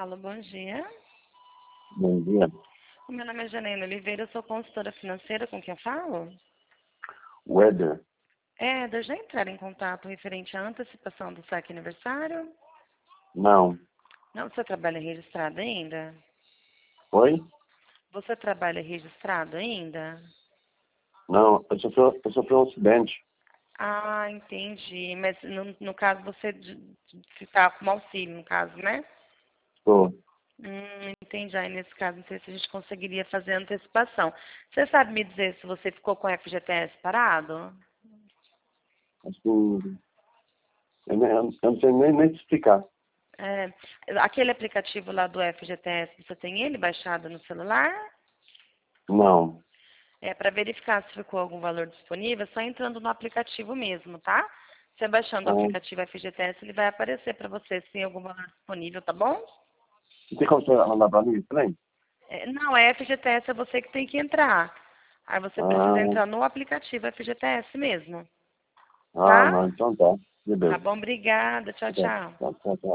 Alô, bom dia. Bom dia. O meu nome é Janaína Oliveira, eu sou consultora financeira, com quem eu falo? Weather? Já entraram em contato referente à antecipação do saque aniversário? Não. Não, você trabalha registrado ainda? Oi? Você trabalha registrado ainda? Não, eu sofri um acidente. Ah, entendi. Mas no caso você está com auxílio, no caso, né? Estou. Entendi. Aí nesse caso, não sei se a gente conseguiria fazer a antecipação. Você sabe me dizer se você ficou com o FGTS parado? Assim, eu não sei nem te explicar. É, aquele aplicativo lá do FGTS, você tem ele baixado no celular? Não. Para verificar se ficou algum valor disponível, é só entrando no aplicativo mesmo, tá? Você baixando o Ah, aplicativo FGTS, ele vai aparecer para você se tem algum valor disponível, tá bom? não tem como você mandar para mim também? Não, é FGTS, é você que tem que entrar. Aí você precisa Ah, entrar no aplicativo FGTS mesmo, ah, tá? não, então tá. Tá Beleza. bom, obrigada. Tchau, Tá, tchau. tá, tá, tá.